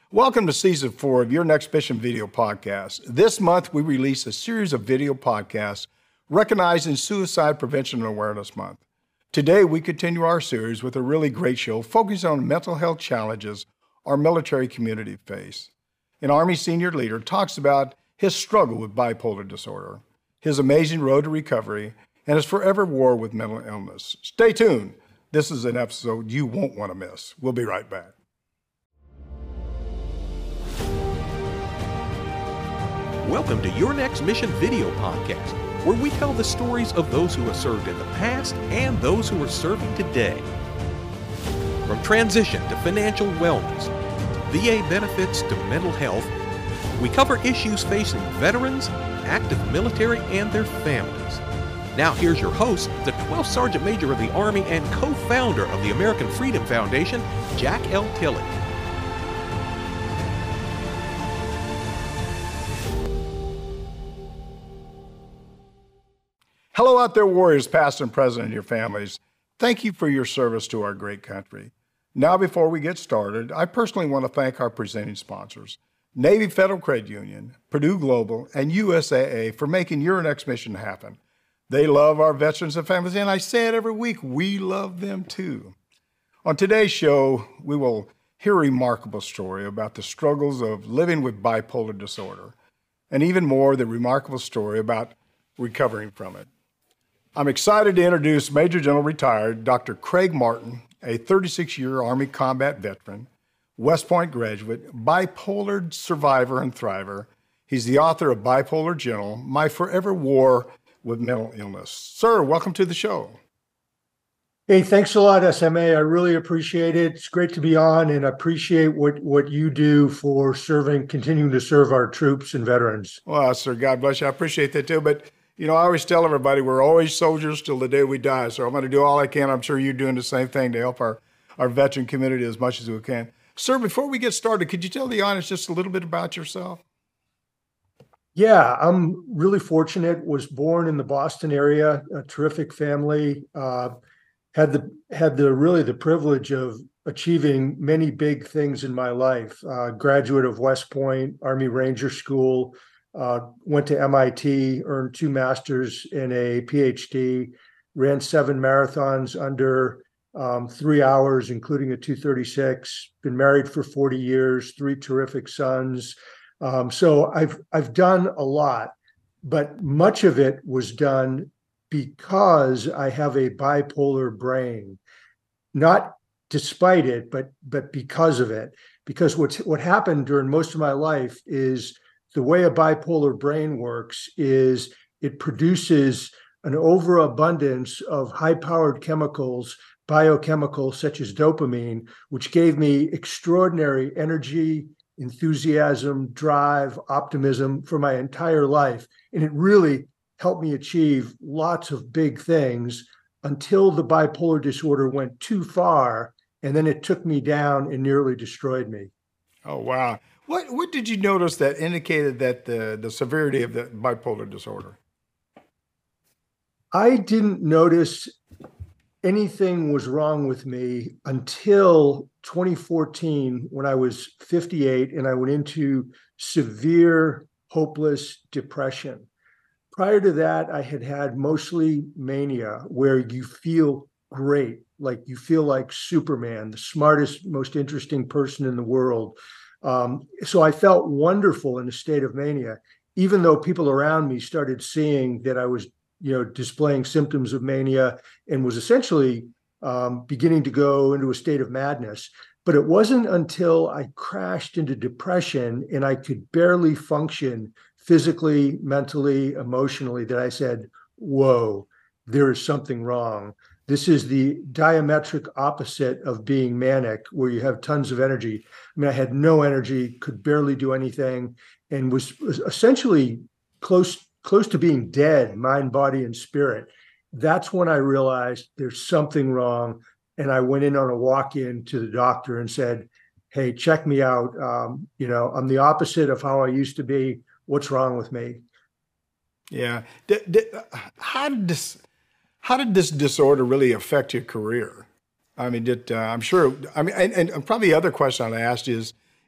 Welcome to Season 4 of Your Next Mission Video Podcast. This month, we release a series of video podcasts recognizing Suicide Prevention and Awareness Month. Today, we continue our series with a really great show focusing on mental health challenges our military community face. An Army senior leader talks about his struggle with bipolar disorder, his amazing road to recovery, and his forever war with mental illness. Stay tuned. This is an episode you won't want to miss. We'll be right back. Welcome to Your Next Mission Video Podcast, where we tell the stories of those who have served in the past and those who are serving today. From transition to financial wellness, VA benefits to mental health, we cover issues facing veterans, active military, and their families. Now here's your host, the 12th Sergeant Major of the Army and co-founder of the American Freedom Foundation, Jack L. Tilley. Hello out there, warriors, past and present, and your families. Thank you for your service to our great country. Now, before we get started, I personally want to thank our presenting sponsors, Navy Federal Credit Union, Purdue Global, and USAA for making Your Next Mission happen. They love our veterans and families, and I say it every week, we love them too. On today's show, we will hear a remarkable story about the struggles of living with bipolar disorder, and even more, the remarkable story about recovering from it. I'm excited to introduce Major General retired Dr. Craig Martin, a 36-year Army combat veteran, West Point graduate, bipolar survivor and thriver. He's the author of Bipolar General, My Forever War with Mental Illness. Sir, welcome to the show. Hey, thanks a lot, SMA. I really appreciate it. It's great to be on, and I appreciate what you do for continuing to serve our troops and veterans. Well, sir, God bless you. I appreciate that too. But you know, I always tell everybody we're always soldiers till the day we die. So I'm going to do all I can. I'm sure you're doing the same thing to help our veteran community as much as we can. Sir, before we get started, could you tell the audience just a little bit about yourself? Yeah, I'm really fortunate. Was born in the Boston area, a terrific family. Had the privilege of achieving many big things in my life. Graduate of West Point, Army Ranger School. Went to MIT, earned 2 masters and a PhD, ran 7 marathons under 3 hours, including a 2:36. Been married for 40 years, 3 terrific sons. So I've done a lot, but much of it was done because I have a bipolar brain, not despite it, but because of it. Because what happened during most of my life is the way a bipolar brain works is it produces an overabundance of high-powered chemicals, biochemicals such as dopamine, which gave me extraordinary energy, enthusiasm, drive, optimism for my entire life. And it really helped me achieve lots of big things until the bipolar disorder went too far, and then it took me down and nearly destroyed me. Oh, wow. What did you notice that indicated that the severity of the bipolar disorder? I didn't notice anything was wrong with me until 2014, when I was 58 and I went into severe, hopeless depression. Prior to that, I had mostly mania, where you feel great, like you feel like Superman, the smartest, most interesting person in the world. So I felt wonderful in a state of mania, even though people around me started seeing that I was, displaying symptoms of mania and was essentially beginning to go into a state of madness. But it wasn't until I crashed into depression and I could barely function physically, mentally, emotionally that I said, whoa, there is something wrong. This is the diametric opposite of being manic, where you have tons of energy. I mean, I had no energy, could barely do anything, and was essentially close to being dead, mind, body, and spirit. That's when I realized there's something wrong. And I went in on a walk-in to the doctor and said, hey, check me out. I'm the opposite of how I used to be. What's wrong with me? Yeah. How did this disorder really affect your career? I mean, I'm sure, and probably the other question I asked is,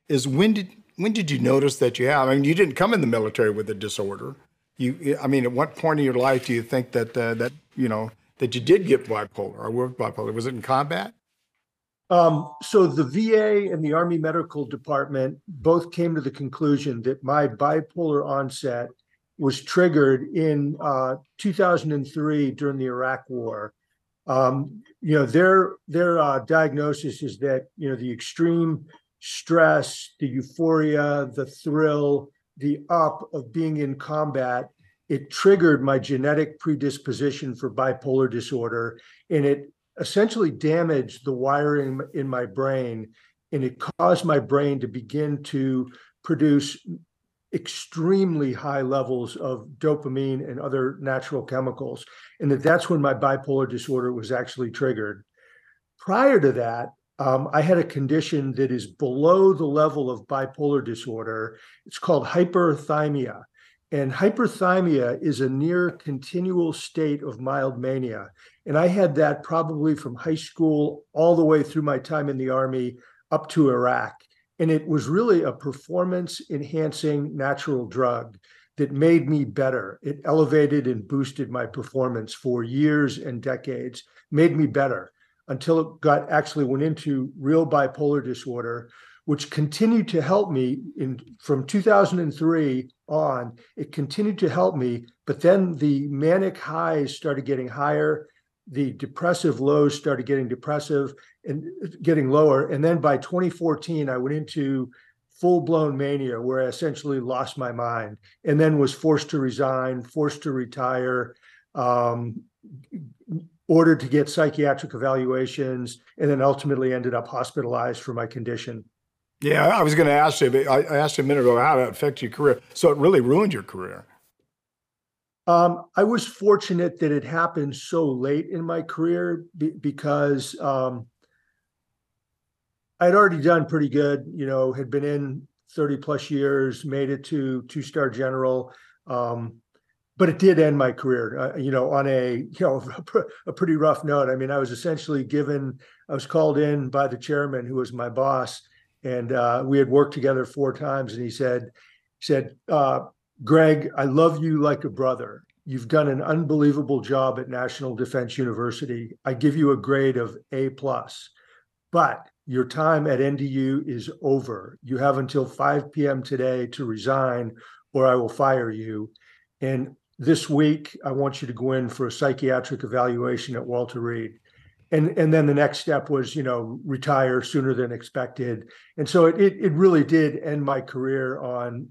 is when did you notice that you have? I mean, you didn't come in the military with a disorder. I mean, at what point in your life do you think that that you did get bipolar or were bipolar? Was it in combat? So the VA and the Army Medical Department both came to the conclusion that my bipolar onset was triggered in 2003 during the Iraq War. Their diagnosis is that the extreme stress, the euphoria, the thrill, the up of being in combat, it triggered my genetic predisposition for bipolar disorder, and it essentially damaged the wiring in my brain, and it caused my brain to begin to produce extremely high levels of dopamine and other natural chemicals, and that's when my bipolar disorder was actually triggered. Prior to that, I had a condition that is below the level of bipolar disorder. It's called hyperthymia. And hyperthymia is a near continual state of mild mania. And I had that probably from high school all the way through my time in the Army up to Iraq. And it was really a performance-enhancing natural drug that made me better. It elevated and boosted my performance for years and decades, made me better, until it actually went into real bipolar disorder, which continued to help me from 2003 on. It continued to help me, but then the manic highs started getting higher, the depressive lows started getting depressive and getting lower. And then by 2014, I went into full-blown mania where I essentially lost my mind and then was forced to resign, forced to retire, ordered to get psychiatric evaluations, and then ultimately ended up hospitalized for my condition. Yeah, I was going to ask you, but I asked you a minute ago how it affected your career. So it really ruined your career. I was fortunate that it happened so late in my career because I'd already done pretty good, had been in 30 plus years, made it to 2-star general. But it did end my career, on a pretty rough note. I mean, I was essentially I was called in by the chairman, who was my boss, and we had worked together 4 times. And he said, Greg, I love you like a brother. You've done an unbelievable job at National Defense University. I give you a grade of A+, but your time at NDU is over. You have until 5 p.m. today to resign, or I will fire you. And this week, I want you to go in for a psychiatric evaluation at Walter Reed. And then the next step was, retire sooner than expected. And so it really did end my career on,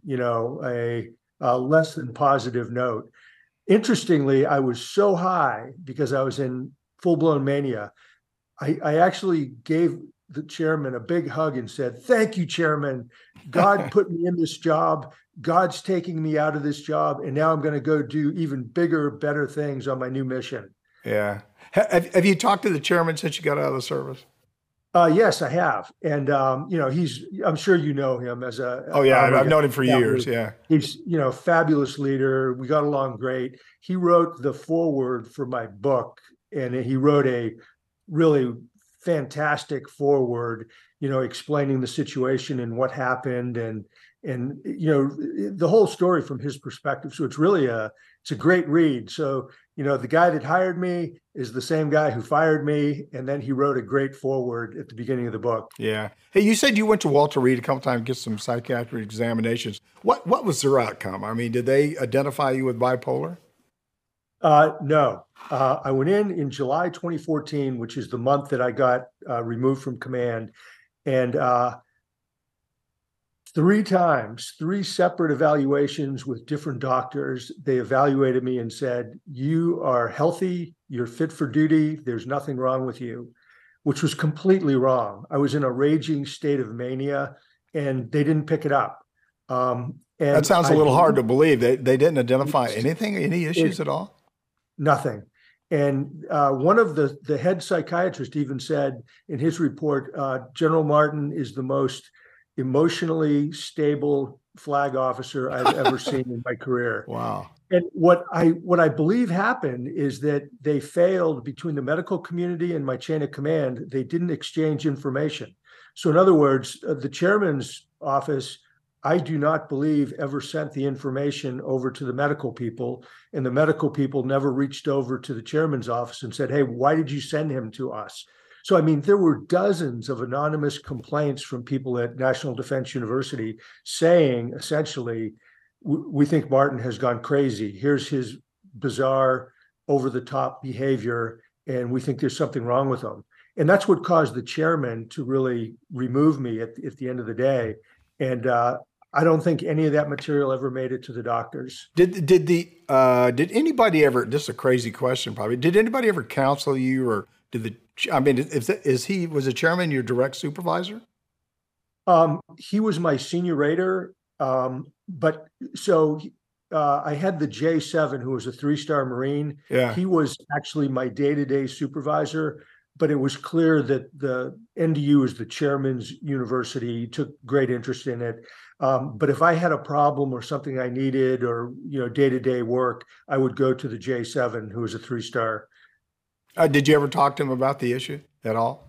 a less than positive note. Interestingly, I was so high because I was in full-blown mania. I actually gave the chairman a big hug and said, "Thank you, Chairman. God put me in this job. God's taking me out of this job. And now I'm going to go do even bigger, better things on my new mission." Yeah. Have you talked to the chairman since you got out of the service? Yes, I have. And, I'm sure you know him as a. Oh, yeah. I've known him for years. Yeah. He's, fabulous leader. We got along great. He wrote the foreword for my book, and he wrote a really fantastic foreword, explaining the situation and what happened and the whole story from his perspective. So it's really it's a great read. So, the guy that hired me is the same guy who fired me. And then he wrote a great foreword at the beginning of the book. Yeah. Hey, you said you went to Walter Reed a couple times to get some psychiatric examinations. What was their outcome? I mean, did they identify you with bipolar? No. I went in July 2014, which is the month that I got removed from command. And 3 times, 3 separate evaluations with different doctors, they evaluated me and said, "You are healthy, you're fit for duty, there's nothing wrong with you," which was completely wrong. I was in a raging state of mania, and they didn't pick it up. And that sounds a little hard to believe. They didn't identify anything, any issues at all? Nothing. And one of the head psychiatrists even said in his report, General Martin is the most emotionally stable flag officer I've ever seen in my career. Wow. And what I believe happened is that they failed between the medical community and my chain of command. They didn't exchange information. So in other words, the chairman's office, I do not believe ever sent the information over to the medical people, and the medical people never reached over to the chairman's office and said, hey, why did you send him to us? So, I mean, there were dozens of anonymous complaints from people at National Defense University saying, essentially, we think Martin has gone crazy. Here's his bizarre, over-the-top behavior, and we think there's something wrong with him. And that's what caused the chairman to really remove me at the end of the day. And I don't think any of that material ever made it to the doctors. Did anybody ever, this is a crazy question probably, did anybody ever counsel you, or was the chairman your direct supervisor? He was my senior rater, but so I had the J7, who was a 3-star Marine. Yeah. He was actually my day-to-day supervisor, but it was clear that the NDU is the chairman's university. He took great interest in it. But if I had a problem or something I needed, or day-to-day work, I would go to the J7, who was a 3-star. Did you ever talk to him about the issue at all?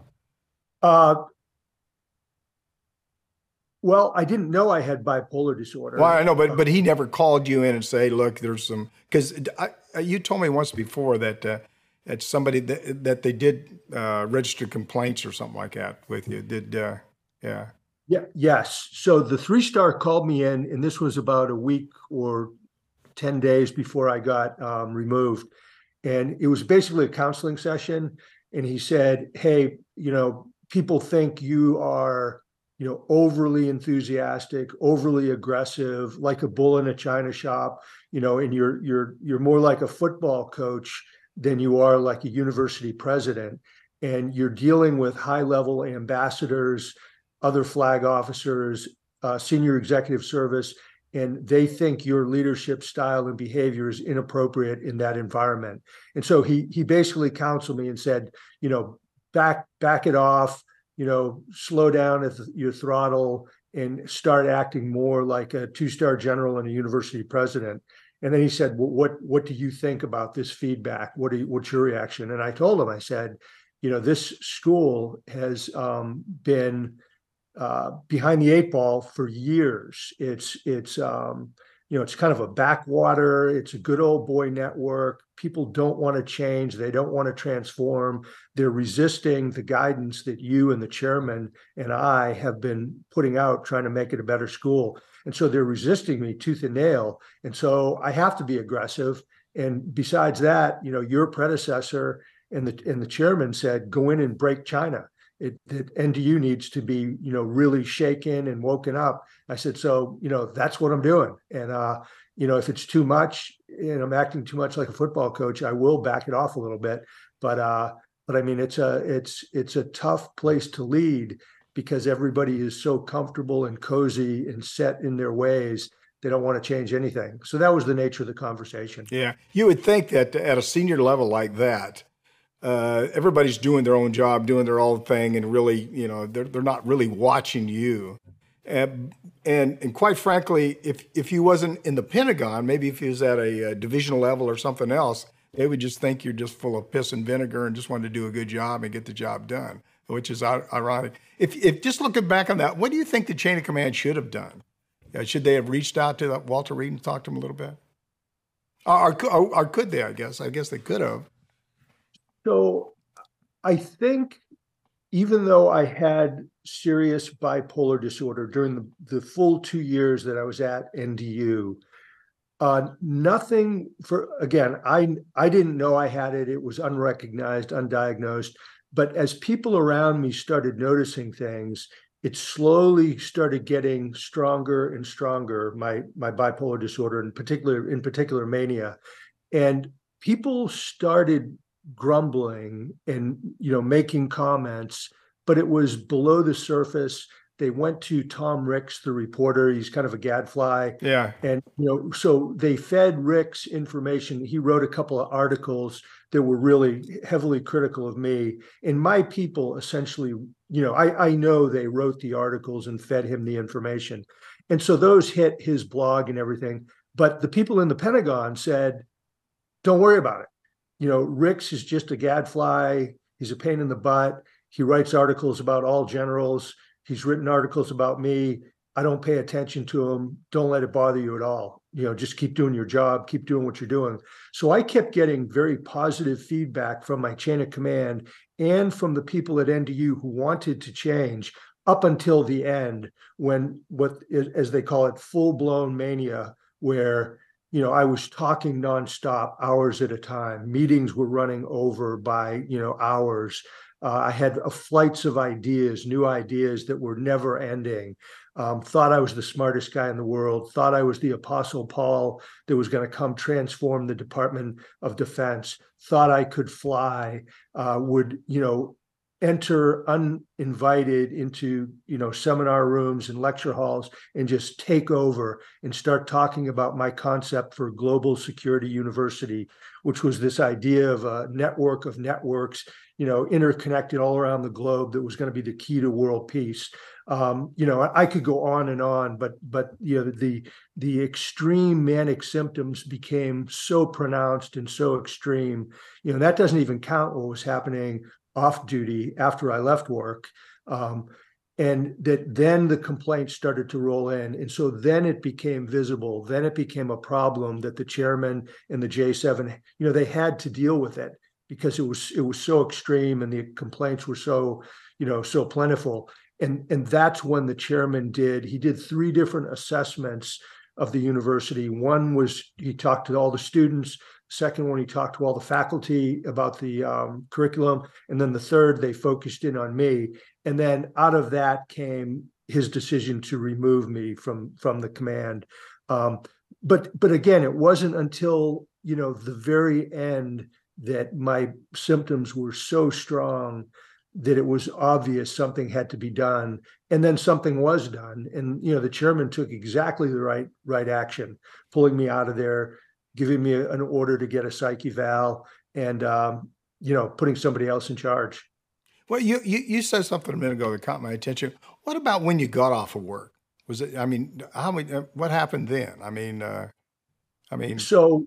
Well, I didn't know I had bipolar disorder. Well, I know, but he never called you in and say, look, there's some, because you told me once before that somebody that they did register complaints or something like that with you. Yeah. Yeah. Yes. So the 3-star called me in, and this was about a week or 10 days before I got removed. And it was basically a counseling session. And he said, hey, people think you are, overly enthusiastic, overly aggressive, like a bull in a china shop, and you're more like a football coach than you are like a university president. And you're dealing with high-level ambassadors, other flag officers, senior executive service, and they think your leadership style and behavior is inappropriate in that environment. And so he basically counseled me and said, back it off, slow down at your throttle and start acting more like a 2-star general and a university president. And then he said, well, what do you think about this feedback? What's your reaction? And I told him, I said, this school has been behind the 8 ball for years. It's kind of a backwater. It's a good old boy network. People don't want to change. They don't want to transform. They're resisting the guidance that you and the chairman and I have been putting out, trying to make it a better school. And so they're resisting me tooth and nail. And so I have to be aggressive. And besides that, your predecessor and the chairman said, go in and break China. That NDU needs to be, really shaken and woken up. I said, so, that's what I'm doing. And, if it's too much and I'm acting too much like a football coach, I will back it off a little bit. But I mean, it's a tough place to lead because everybody is so comfortable and cozy and set in their ways. They don't want to change anything. So that was the nature of the conversation. Yeah. You would think that at a senior level like that, everybody's doing their own job, doing their own thing, and really, they're not really watching you. And quite frankly, if he wasn't in the Pentagon, maybe if he was at a divisional level or something else, they would just think you're just full of piss and vinegar and just want to do a good job and get the job done, which is ironic. If just looking back on that, what do you think the chain of command should have done? Should they have reached out to Walter Reed and talked to him a little bit? Or could they, I guess? I guess they could have. So I think even though I had serious bipolar disorder during the full 2 years that I was at NDU, nothing I didn't know I had it. It was unrecognized, undiagnosed. But as people around me started noticing things, it slowly started getting stronger and stronger, my bipolar disorder, in particular mania. And people started grumbling and making comments, but it was below the surface. They went to Tom Ricks, the reporter. He's kind of a gadfly. Yeah. And so they fed Ricks information. He wrote a couple of articles that were really heavily critical of me. And my people essentially, I know they wrote the articles and fed him the information. And so those hit his blog and everything. But the people in the Pentagon said, don't worry about it. Ricks is just a gadfly. He's a pain in the butt. He writes articles about all generals. He's written articles about me. I don't pay attention to them. Don't let it bother you at all. Just keep doing your job, keep doing what you're doing. So I kept getting very positive feedback from my chain of command and from the people at NDU who wanted to change up until the end, when what, as they call it, full-blown mania, where I was talking nonstop, hours at a time. Meetings were running over by hours. I had flights of ideas, new ideas that were never ending. Thought I was the smartest guy in the world, thought I was the Apostle Paul that was going to come transform the Department of Defense, thought I could fly, would, enter uninvited into, seminar rooms and lecture halls and just take over and start talking about my concept for Global Security University, which was this idea of a network of networks, interconnected all around the globe, that was going to be the key to world peace. I could go on, but the extreme manic symptoms became so pronounced and so extreme. That doesn't even count what was happening off duty after I left work. And that then the complaints started to roll in. And so then it became visible. Then it became a problem that the chairman and the J7, they had to deal with it, because it was so extreme and the complaints were so, so plentiful. And that's when the chairman he did 3 different assessments of the university. One was he talked to all the students. Second one, he talked to all the faculty about the curriculum. And then the third, they focused in on me. And then out of that came his decision to remove me from the command. But again, it wasn't until, the very end that my symptoms were so strong that it was obvious something had to be done. And then something was done. And, the chairman took exactly the right action, pulling me out of there, giving me an order to get a psych eval, and, putting somebody else in charge. Well, you said something a minute ago that caught my attention. What about when you got off of work? Was it, what happened then? So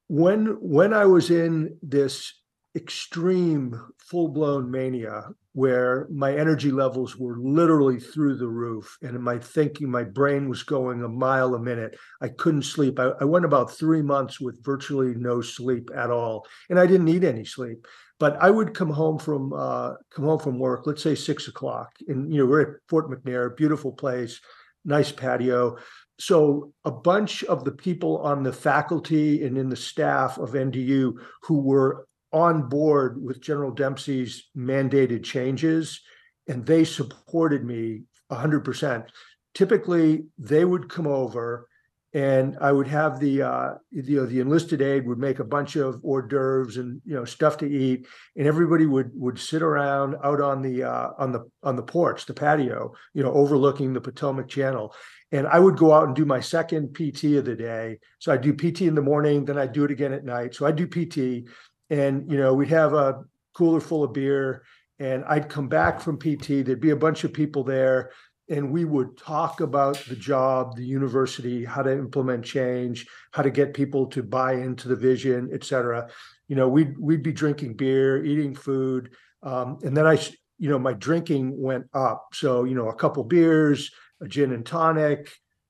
when I was in this extreme full-blown mania where my energy levels were literally through the roof, and my brain was going a mile a minute. I couldn't sleep. I went about 3 months with virtually no sleep at all, and I didn't need any sleep. But I would come home from work, let's say 6 o'clock, and we're at Fort McNair, beautiful place, nice patio. So a bunch of the people on the faculty and in the staff of NDU who were on board with General Dempsey's mandated changes, and they supported me 100%. Typically, they would come over, and I would have the enlisted aide would make a bunch of hors d'oeuvres and stuff to eat, and everybody would sit around out on the porch, the patio, overlooking the Potomac Channel. And I would go out and do my second PT of the day. So I do PT in the morning, then I do it again at night. So I do PT. And, we'd have a cooler full of beer, and I'd come back from PT. There'd be a bunch of people there, and we would talk about the job, the university, how to implement change, how to get people to buy into the vision, et cetera. We'd be drinking beer, eating food. And then my drinking went up. So, a couple beers, a gin and tonic.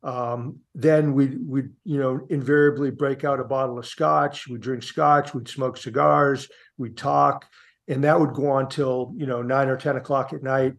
Then we'd invariably break out a bottle of scotch. We'd drink scotch, we'd smoke cigars, we'd talk, and that would go on till 9 or 10 o'clock at night.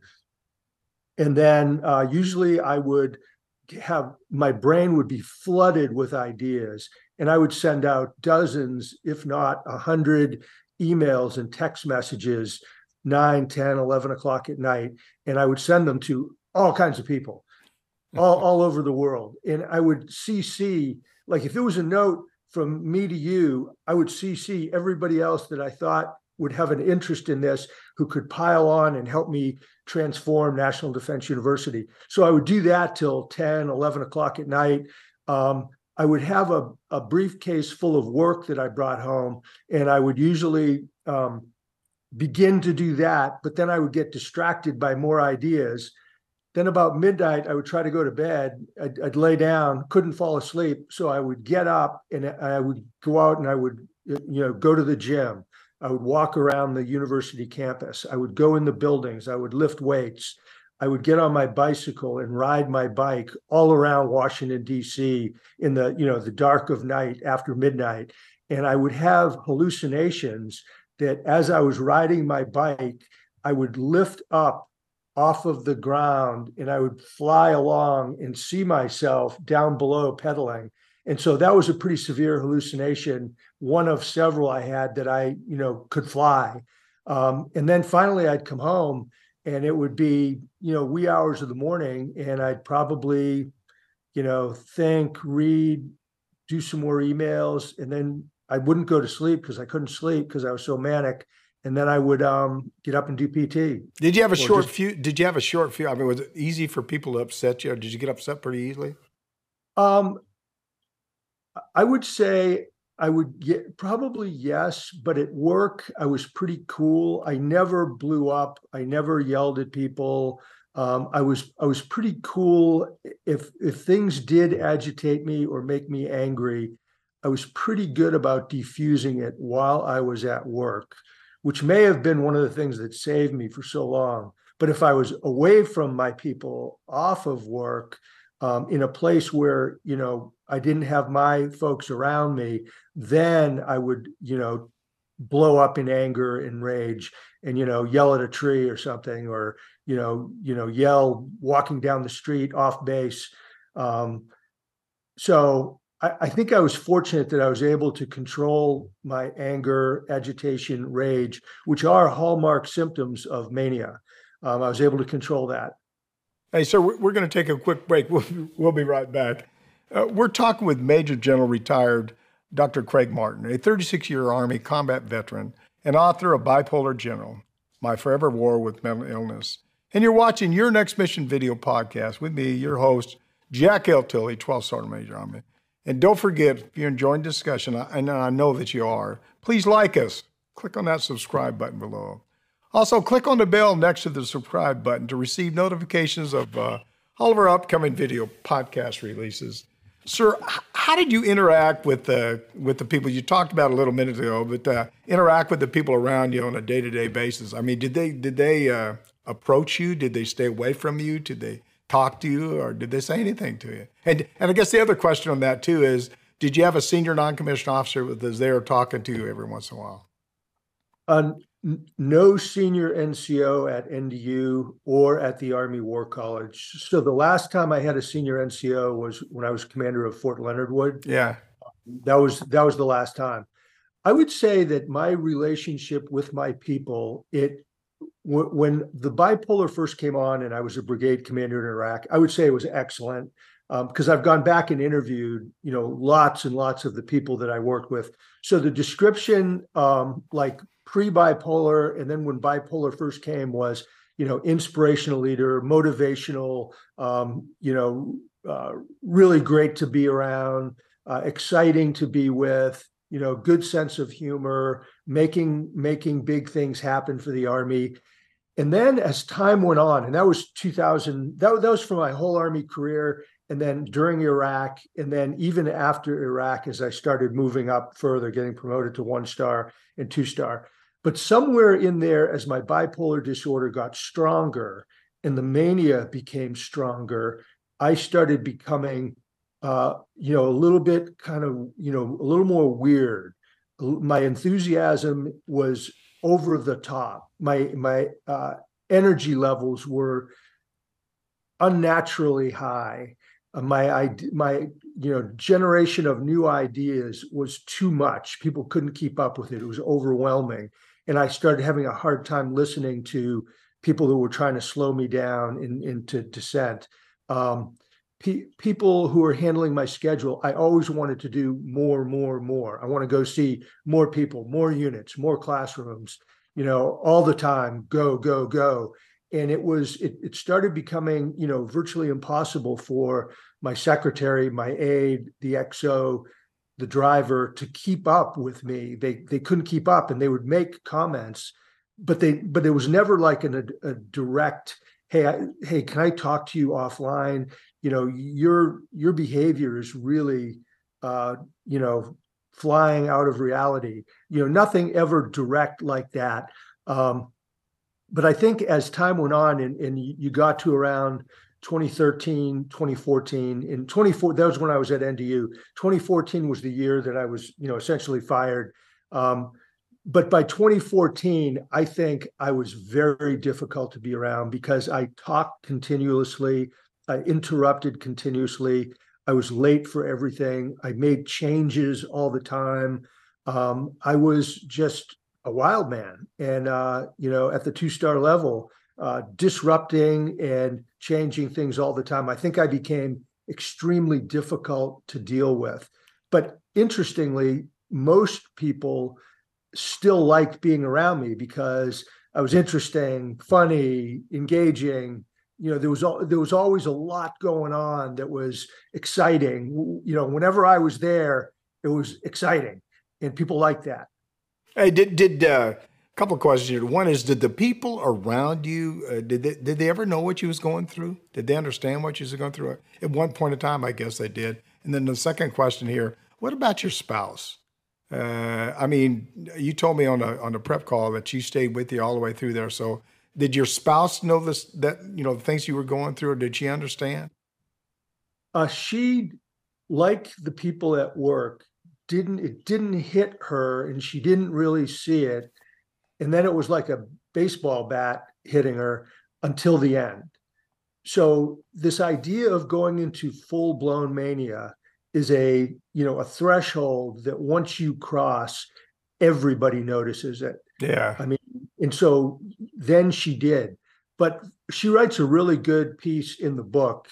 And then usually I would have, my brain would be flooded with ideas, and I would send out dozens, if not 100 emails and text messages 9, 10, 11 o'clock at night, and I would send them to all kinds of people all over the world. And I would CC, like if it was a note from me to you, I would CC everybody else that I thought would have an interest in this, who could pile on and help me transform National Defense University. So I would do that till 10, 11 o'clock at night. I would have a briefcase full of work that I brought home, and I would usually begin to do that, but then I would get distracted by more ideas. Then about midnight, I would try to go to bed. I'd lay down, couldn't fall asleep. So I would get up and I would go out and I would, go to the gym. I would walk around the university campus. I would go in the buildings. I would lift weights. I would get on my bicycle and ride my bike all around Washington, D.C. in the, the dark of night after midnight. And I would have hallucinations that as I was riding my bike, I would lift up off of the ground and I would fly along and see myself down below pedaling. And so that was a pretty severe hallucination, one of several I had that I, could fly. And then finally I'd come home and it would be, wee hours of the morning, and I'd probably, think, read, do some more emails, and then I wouldn't go to sleep because I couldn't sleep because I was so manic. And then I would get up and do PT. Did you have a short fuse? Did you have a short fuse? I mean, was it easy for people to upset you, or did you get upset pretty easily? I would say I would get probably yes, but at work I was pretty cool. I never blew up. I never yelled at people. I was pretty cool. If things did agitate me or make me angry, I was pretty good about diffusing it while I was at work, which may have been one of the things that saved me for so long. But if I was away from my people, off of work, in a place where, I didn't have my folks around me, then I would, blow up in anger and rage and, yell at a tree or something, or, yell walking down the street off base. So I think I was fortunate that I was able to control my anger, agitation, rage, which are hallmark symptoms of mania. I was able to control that. Hey, sir, we're going to take a quick break. We'll be right back. We're talking with Major General retired Dr. Craig Martin, a 36-year Army combat veteran and author of Bipolar General, My Forever War with Mental Illness. And you're watching Your Next Mission video podcast with me, your host, Jack L. Tilley, 12th Sergeant Major Army. And don't forget, if you're enjoying the discussion, and I know that you are, please like us. Click on that subscribe button below. Also, click on the bell next to the subscribe button to receive notifications of all of our upcoming video podcast releases. Sir, how did you interact with the people? You talked about it a little minute ago, but interact with the people around you on a day-to-day basis. I mean, did they approach you? Did they stay away from you? Did they talk to you, or did they say anything to you? And I guess the other question on that too is, did you have a senior non-commissioned officer that was there talking to you every once in a while? No senior NCO at NDU or at the Army War College. So the last time I had a senior NCO was when I was commander of Fort Leonard Wood. Yeah. That was the last time. I would say that my relationship with my people, when the bipolar first came on and I was a brigade commander in Iraq, I would say it was excellent, because I've gone back and interviewed, lots and lots of the people that I worked with. So the description, like pre-bipolar, and then when bipolar first came, was, inspirational leader, motivational, really great to be around, exciting to be with, good sense of humor, making big things happen for the Army. And then as time went on, and that was 2000, that was for my whole Army career. And then during Iraq, and then even after Iraq, as I started moving up further, getting promoted to 1-star and 2-star. But somewhere in there, as my bipolar disorder got stronger and the mania became stronger, I started becoming, a little bit kind of, a little more weird. My enthusiasm was over the top. My energy levels were unnaturally high. My generation of new ideas was too much. People couldn't keep up with it. It was overwhelming. And I started having a hard time listening to people who were trying to slow me down into dissent. People who were handling my schedule, I always wanted to do more. I want to go see more people, more units, more classrooms, all the time, go. And it started becoming, virtually impossible for my secretary, my aide, the XO, the driver to keep up with me. They couldn't keep up, and they would make comments, but it was never like a direct, hey, can I talk to you offline? Your behavior is really, flying out of reality. Nothing ever direct like that. but I think as time went on and you got to around 2013, 2014, in 24, that was when I was at NDU. 2014 was the year that I was, essentially fired. But by 2014, I think I was very difficult to be around because I talked continuously, I interrupted continuously, I was late for everything, I made changes all the time. I was just a wild man, and at the 2-star level, disrupting and changing things all the time. I think I became extremely difficult to deal with. But interestingly, most people still liked being around me because I was interesting, funny, engaging. There was always a lot going on that was exciting. Whenever I was there, it was exciting, and people liked that. Hey, did a couple of questions here. One is, did the people around you did they ever know what you was going through? Did they understand what you was going through? At one point in time, I guess they did. And then the second question here: what about your spouse? You told me on the prep call that she stayed with you all the way through there. So, did your spouse know the things you were going through, or did she understand? She, like the people at work, it didn't hit her, and she didn't really see it. And then it was like a baseball bat hitting her until the end. So this idea of going into full-blown mania is a threshold that once you cross, everybody notices it. Yeah. And so then she did. But she writes a really good piece in the book.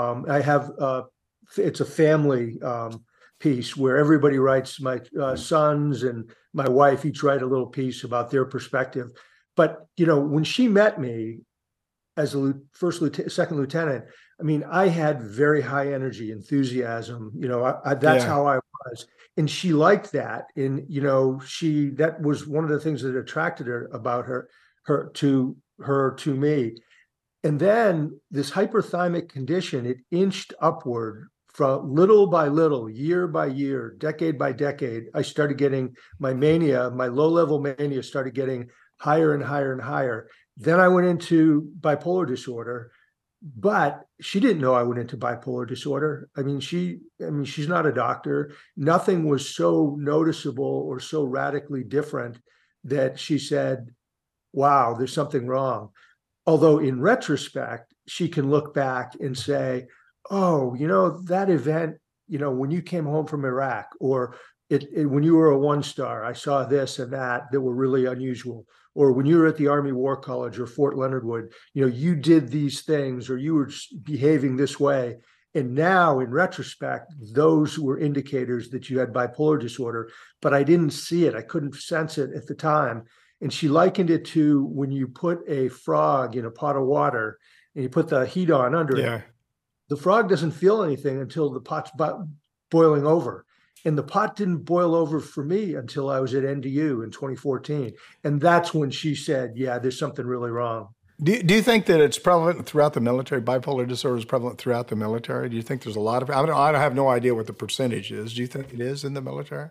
It's a family piece where everybody writes. My sons and my wife each write a little piece about their perspective. But when she met me as a second lieutenant, I had very high energy, enthusiasm. That's how I was, and she liked that. And that was one of the things that attracted her about her to me. And then this hyperthymic condition, it inched upward from little by little, year by year, decade by decade. I started getting my low-level mania started getting higher and higher and higher. Then I went into bipolar disorder, but she didn't know I went into bipolar disorder. She's not a doctor. Nothing was so noticeable or so radically different that she said, wow, there's something wrong. Although in retrospect, she can look back and say, oh, that event, when you came home from Iraq, or when you were a 1-star, I saw this and that were really unusual. Or when you were at the Army War College or Fort Leonard Wood, you did these things, or you were behaving this way. And now in retrospect, those were indicators that you had bipolar disorder, but I didn't see it. I couldn't sense it at the time. And she likened it to when you put a frog in a pot of water and you put the heat on under it. The frog doesn't feel anything until the pot's boiling over. And the pot didn't boil over for me until I was at NDU in 2014. And that's when she said, yeah, there's something really wrong. Do you think that it's prevalent throughout the military? Bipolar disorder is prevalent throughout the military? Do you think there's a lot of it? I have no idea what the percentage is. Do you think it is in the military?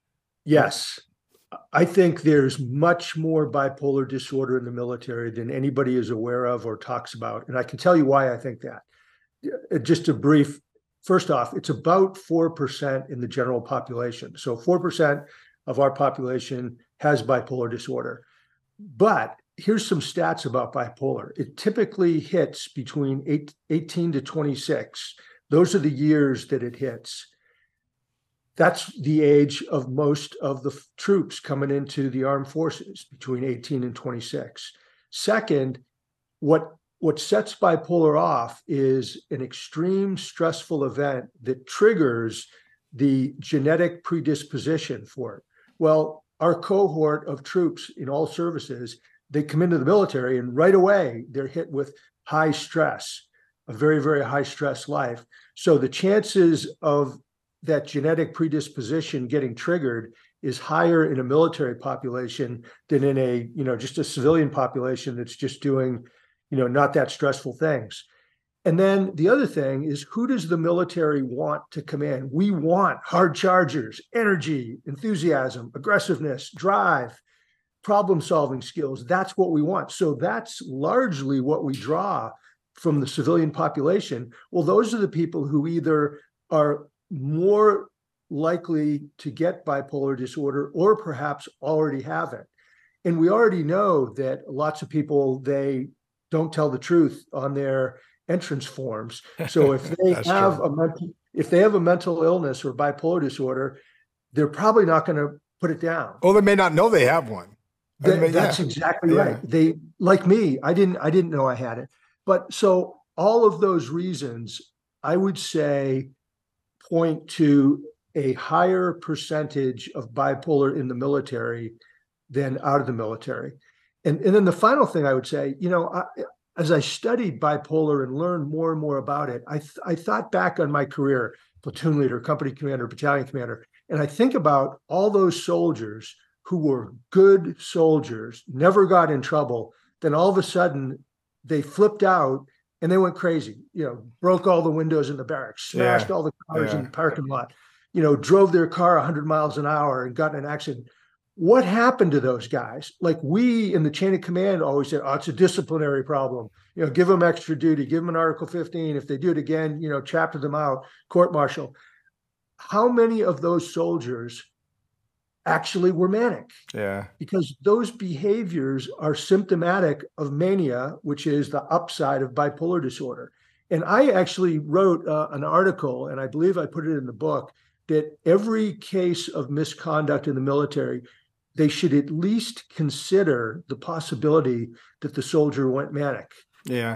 Yes. I think there's much more bipolar disorder in the military than anybody is aware of or talks about. And I can tell you why I think that. Just a brief, first off, it's about 4% in the general population. So 4% of our population has bipolar disorder. But here's some stats about bipolar. It typically hits between 18 to 26. Those are the years that it hits. That's the age of most of the troops coming into the armed forces, between 18 and 26. Second, what sets bipolar off is an extreme stressful event that triggers the genetic predisposition for it. Well, our cohort of troops in all services, they come into the military and right away they're hit with high stress, a very, very high stress life. So the chances of that genetic predisposition getting triggered is higher in a military population than in a, just a civilian population that's just doing, not that stressful things. And then the other thing is, who does the military want to come in? We want hard chargers, energy, enthusiasm, aggressiveness, drive. problem-solving skills. That's what we want. So that's largely what we draw from the civilian population. Well, those are the people who either are more likely to get bipolar disorder or perhaps already have it. And we already know that lots of people, they don't tell the truth on their entrance forms. So if they have a mental illness or bipolar disorder, they're probably not going to put it down. Or they may not know they have one. That's exactly right. They, like me, I didn't know I had it. But so all of those reasons, I would say, point to a higher percentage of bipolar in the military than out of the military. And then the final thing I would say, as I studied bipolar and learned more and more about it, I thought back on my career, platoon leader, company commander, battalion commander, and I think about all those soldiers who were good soldiers, never got in trouble, then all of a sudden they flipped out and they went crazy, broke all the windows in the barracks, smashed all the cars in the parking lot, drove their car 100 miles an hour and got in an accident. What happened to those guys? Like, we in the chain of command always said, oh, it's a disciplinary problem. Give them extra duty, give them an Article 15. If they do it again, chapter them out, court martial. How many of those soldiers actually were manic? Yeah. Because those behaviors are symptomatic of mania, which is the upside of bipolar disorder. And I actually wrote an article, and I believe I put it in the book, that every case of misconduct in the military, they should at least consider the possibility that the soldier went manic. Yeah.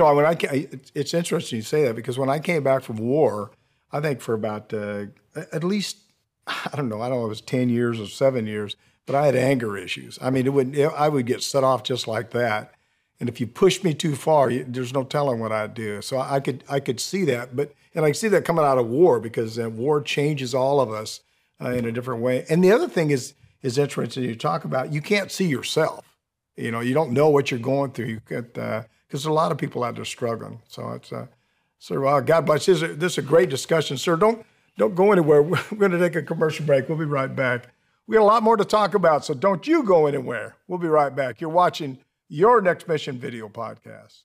It's interesting you say that, because when I came back from war, I think for about at least, I don't know if it was 10 years or 7 years, but I had anger issues. I mean, I would get set off just like that. And if you pushed me too far, there's no telling what I'd do. So I could see that, and I see that coming out of war, because war changes all of us in a different way. And the other thing is interesting. You talk about, you can't see yourself. You don't know what you're going through. You can't, because there's a lot of people out there struggling. So it's sir, God bless. This is a great discussion, sir. Don't go anywhere. We're going to take a commercial break. We'll be right back. We got a lot more to talk about, so don't you go anywhere. We'll be right back. You're watching Your Next Mission Video Podcast.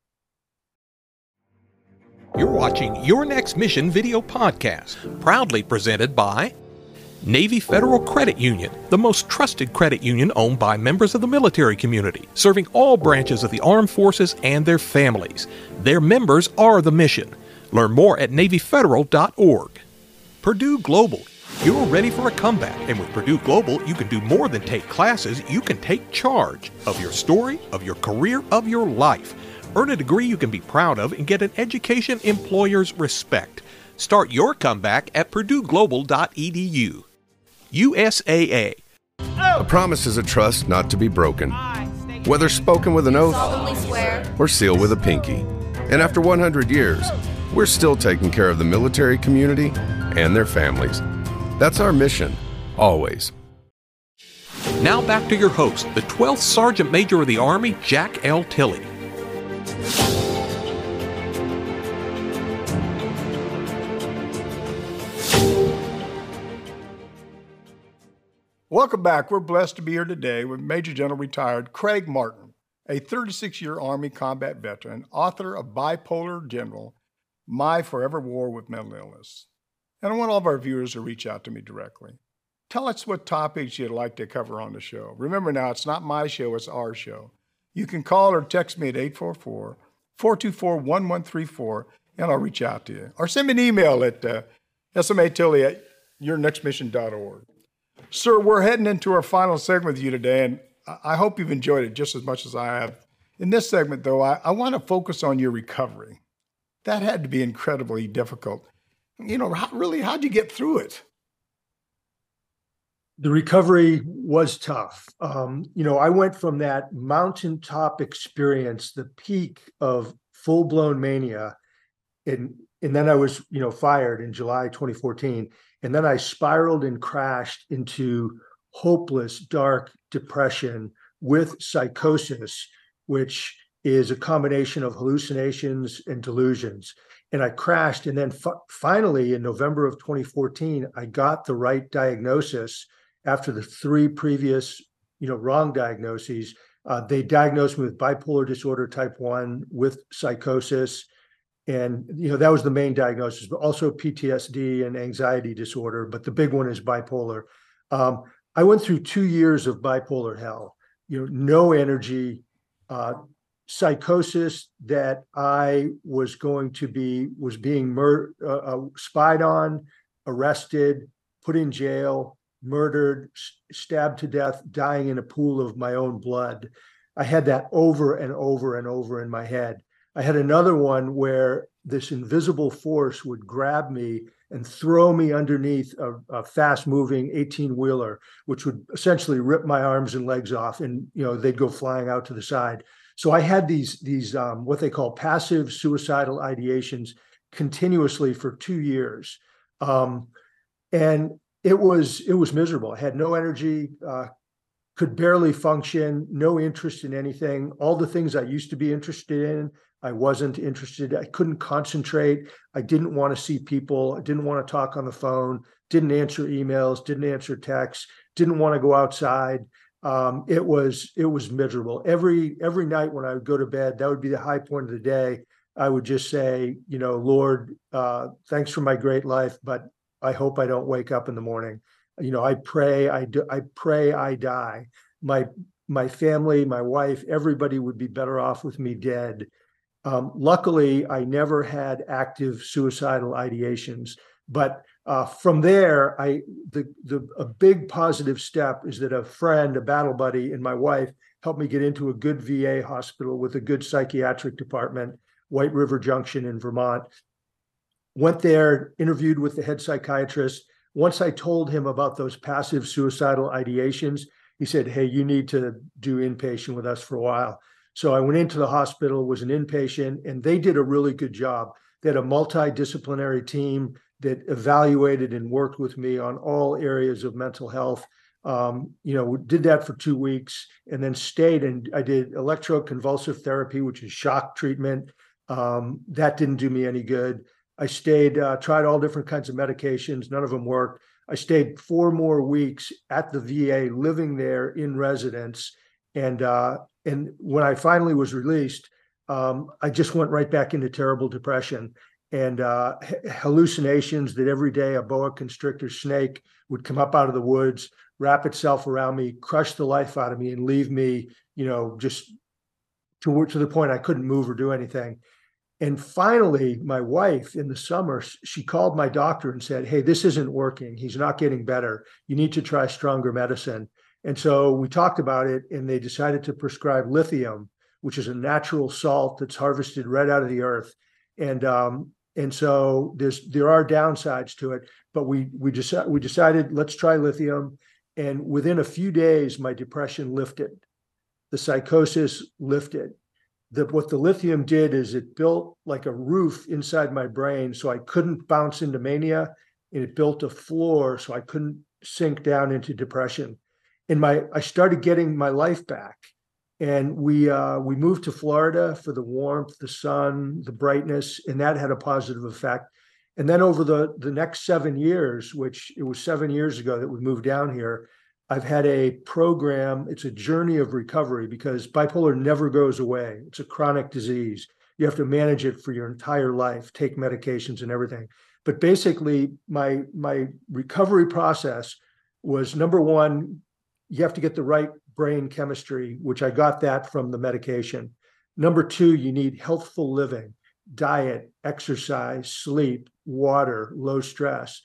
You're watching Your Next Mission Video Podcast, proudly presented by Navy Federal Credit Union, the most trusted credit union owned by members of the military community, serving all branches of the armed forces and their families. Their members are the mission. Learn more at NavyFederal.org. Purdue Global. You're ready for a comeback, and with Purdue Global, you can do more than take classes. You can take charge of your story, of your career, of your life. Earn a degree you can be proud of and get an education employers respect. Start your comeback at PurdueGlobal.edu. USAA. A promise is a trust not to be broken, whether spoken with an oath or sealed with a pinky. And after 100 years, we're still taking care of the military community and their families. That's our mission, always. Now back to your host, the 12th Sergeant Major of the Army, Jack L. Tilley. Welcome back. We're blessed to be here today with Major General Retired Craig Martin, a 36-year Army combat veteran, author of Bipolar General, My Forever War with Mental Illness. And I want all of our viewers to reach out to me directly. Tell us what topics you'd like to cover on the show. Remember now, it's not my show, it's our show. You can call or text me at 844-424-1134, and I'll reach out to you. Or send me an email at smatilly@yournextmission.org. Sir, we're heading into our final segment with you today, and I hope you've enjoyed it just as much as I have. In this segment, though, I want to focus on your recovery. That had to be incredibly difficult. How'd you get through it? The recovery was tough. I went from that mountaintop experience, the peak of full-blown mania, and then I was, fired in July 2014. And then I spiraled and crashed into hopeless, dark depression with psychosis, which is a combination of hallucinations and delusions. And I crashed. And then finally, in November of 2014, I got the right diagnosis after the 3 previous wrong diagnoses. They diagnosed me with bipolar disorder type 1 with psychosis. And, that was the main diagnosis, but also PTSD and anxiety disorder. But the big one is bipolar. I went through 2 years of bipolar hell, no energy, psychosis that I was being spied on, arrested, put in jail, murdered, stabbed to death, dying in a pool of my own blood. I had that over and over and over in my head. I had another one where this invisible force would grab me and throw me underneath a fast-moving 18-wheeler, which would essentially rip my arms and legs off, and they'd go flying out to the side. So I had these what they call passive suicidal ideations continuously for 2 years, and it was miserable. I had no energy, could barely function, no interest in anything. All the things I used to be interested in, I wasn't interested. I couldn't concentrate. I didn't want to see people. I didn't want to talk on the phone, didn't answer emails, didn't answer texts, didn't want to go outside. It was miserable. Every night when I would go to bed, that would be the high point of the day. I would just say, Lord, thanks for my great life, but I hope I don't wake up in the morning. I pray I die. My family, my wife, everybody would be better off with me dead. Luckily, I never had active suicidal ideations, but from there, a big positive step is that a friend, a battle buddy, and my wife helped me get into a good VA hospital with a good psychiatric department, White River Junction in Vermont. Went there, interviewed with the head psychiatrist. Once I told him about those passive suicidal ideations, he said, "Hey, you need to do inpatient with us for a while." So I went into the hospital, was an inpatient, and they did a really good job. They had a multidisciplinary team that evaluated and worked with me on all areas of mental health. Did that for 2 weeks and then stayed, and I did electroconvulsive therapy, which is shock treatment. That didn't do me any good. I stayed, tried all different kinds of medications. None of them worked. I stayed 4 more weeks at the VA, living there in residence. And when I finally was released, I just went right back into terrible depression and hallucinations that every day a boa constrictor snake would come up out of the woods, wrap itself around me, crush the life out of me, and leave me, just to the point I couldn't move or do anything. And finally, my wife in the summer, she called my doctor and said, "Hey, this isn't working. He's not getting better. You need to try stronger medicine." And so we talked about it, and they decided to prescribe lithium, which is a natural salt that's harvested right out of the earth. And so there are downsides to it, but we decided let's try lithium. And within a few days, my depression lifted, the psychosis lifted. What the lithium did is it built like a roof inside my brain, so I couldn't bounce into mania, and it built a floor so I couldn't sink down into depression. And I started getting my life back. And we moved to Florida for the warmth, the sun, the brightness, and that had a positive effect. And then over the next 7 years, which it was 7 years ago that we moved down here, I've had a program. It's a journey of recovery because bipolar never goes away. It's a chronic disease. You have to manage it for your entire life, take medications and everything. But basically, my recovery process was, number one, you have to get the right brain chemistry, which I got that from the medication. Number two, you need healthful living, diet, exercise, sleep, water, low stress.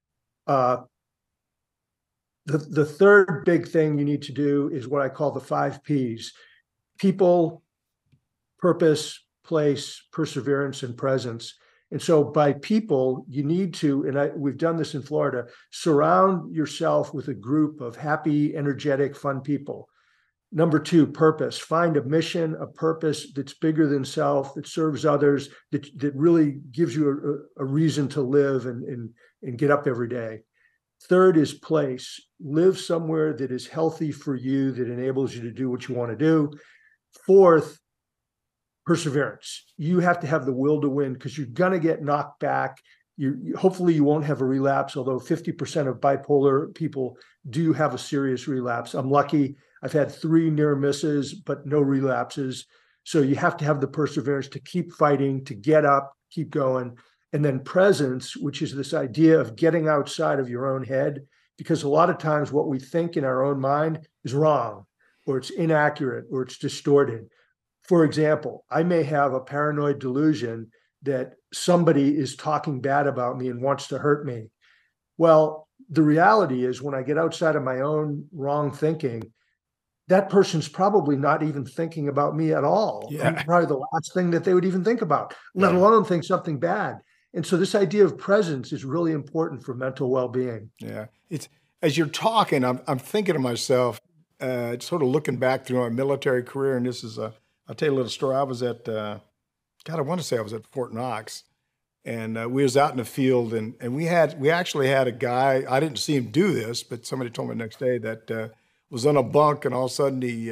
The third big thing you need to do is what I call the 5 Ps: people, purpose, place, perseverance, and presence. And so by people, you need to, and we've done this in Florida, surround yourself with a group of happy, energetic, fun people. Number two, purpose. Find a mission, a purpose that's bigger than self, that serves others, that really gives you a reason to live and get up every day. Third is place. Live somewhere that is healthy for you, that enables you to do what you want to do. Fourth, perseverance. You have to have the will to win because you're going to get knocked back hopefully you won't have a relapse, although 50% of bipolar people do have a serious relapse. I'm lucky. I've had 3 near misses, but no relapses. So you have to have the perseverance to keep fighting, to get up, keep going. And then presence, which is this idea of getting outside of your own head, because a lot of times what we think in our own mind is wrong, or it's inaccurate, or it's distorted. For example, I may have a paranoid delusion that somebody is talking bad about me and wants to hurt me. Well, the reality is when I get outside of my own wrong thinking, that person's probably not even thinking about me at all. Yeah. I'm probably the last thing that they would even think about, let alone think something bad. And so this idea of presence is really important for mental well-being. Yeah. It's, as you're talking, I'm thinking to myself, sort of looking back through my military career, and this is I'll tell you a little story. I was at, I want to say I was at Fort Knox, and we was out in the field, and we actually had a guy, I didn't see him do this, but somebody told me the next day that was on a bunk, and all of a sudden he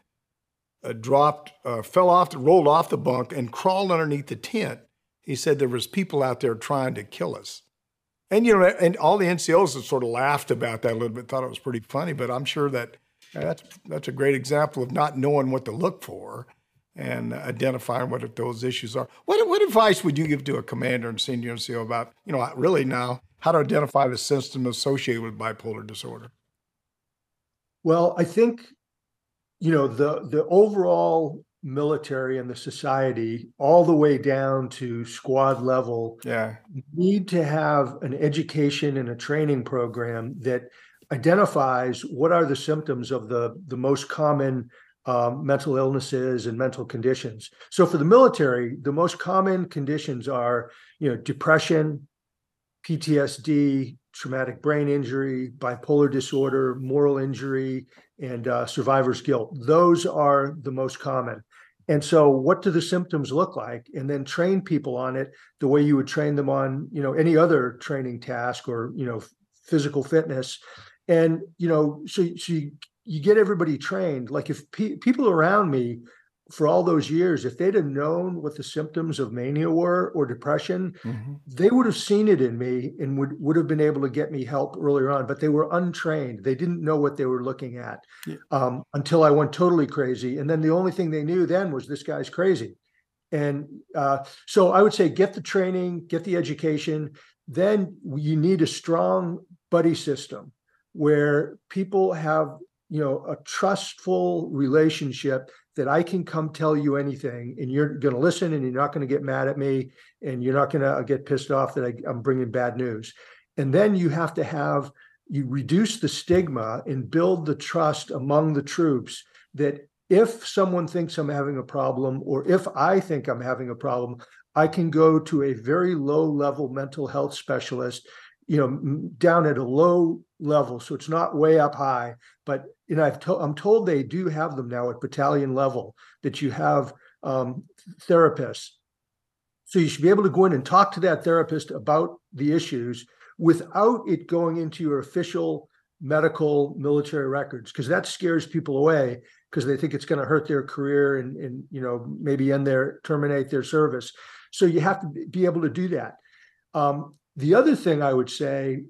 rolled off the bunk and crawled underneath the tent. He said there was people out there trying to kill us. And, and all the NCOs had sort of laughed about that a little bit, thought it was pretty funny, but I'm sure that that's a great example of not knowing what to look for and identifying what those issues are. What advice would you give to a commander and senior NCO about, really now, how to identify the symptoms associated with bipolar disorder? Well, I think, the overall military and the society, all the way down to squad level, need to have an education and a training program that identifies what are the symptoms of the most common mental illnesses and mental conditions. So for the military, the most common conditions are, depression, PTSD, traumatic brain injury, bipolar disorder, moral injury, and survivor's guilt. Those are the most common. And so what do the symptoms look like? And then train people on it the way you would train them on, any other training task or, physical fitness. And, so you get everybody trained. Like if people around me for all those years, if they'd have known what the symptoms of mania were or depression, they would have seen it in me and would have been able to get me help earlier on, but they were untrained. They didn't know what they were looking at until I went totally crazy. And then the only thing they knew then was this guy's crazy. And so I would say, get the training, get the education. Then you need a strong buddy system where people have, a trustful relationship that I can come tell you anything and you're going to listen and you're not going to get mad at me and you're not going to get pissed off that I'm bringing bad news. And then you have to you reduce the stigma and build the trust among the troops that if someone thinks I'm having a problem or if I think I'm having a problem, I can go to a very low level mental health specialist, down at a low level. So it's not way up high, but I'm told they do have them now at battalion level, that you have therapists. So you should be able to go in and talk to that therapist about the issues without it going into your official medical military records, because that scares people away because they think it's going to hurt their career and maybe terminate their service. So you have to be able to do that. The other thing I would say,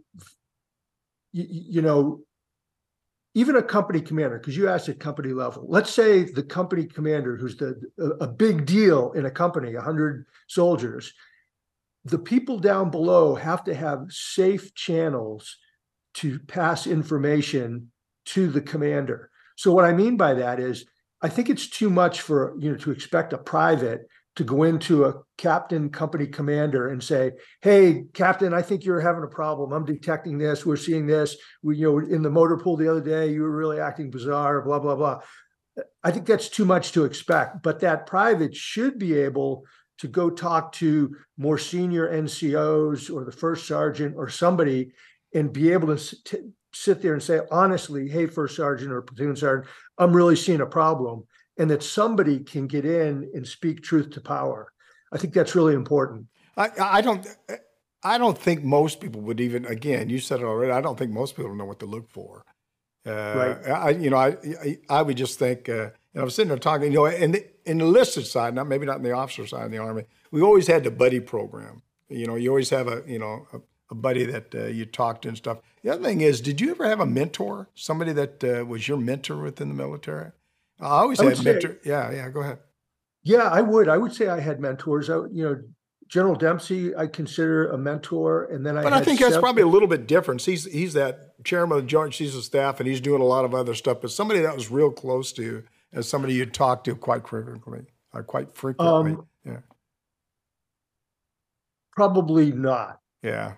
even a company commander, because you asked at company level, let's say the company commander, who's a big deal in a company, 100 soldiers, the people down below have to have safe channels to pass information to the commander. So what I mean by that is, I think it's too much for, to expect a private to go into a captain company commander and say, hey, Captain, I think you're having a problem. I'm detecting this. We're seeing this. In the motor pool the other day, you were really acting bizarre, blah, blah, blah. I think that's too much to expect. But that private should be able to go talk to more senior NCOs or the first sergeant or somebody and be able to sit there and say, honestly, hey, first sergeant or platoon sergeant, I'm really seeing a problem. And that somebody can get in and speak truth to power. I think that's really important. I don't think most people would even, again, you said it already, I don't think most people know what to look for. Right. I would just think, I was sitting there talking, in the enlisted side, maybe not in the officer side in the Army, we always had the buddy program. You always have a buddy that you talk to and stuff. The other thing is, did you ever have a mentor, somebody that was your mentor within the military? I always had mentor. Yeah, go ahead. Yeah, I would say I had mentors. General Dempsey, I consider a mentor, and then I think that's probably a little bit different. He's that chairman of the Joint Chiefs of Staff, and he's doing a lot of other stuff. But somebody that was real close to you, as somebody you talked to quite frequently. Yeah. Probably not. Yeah.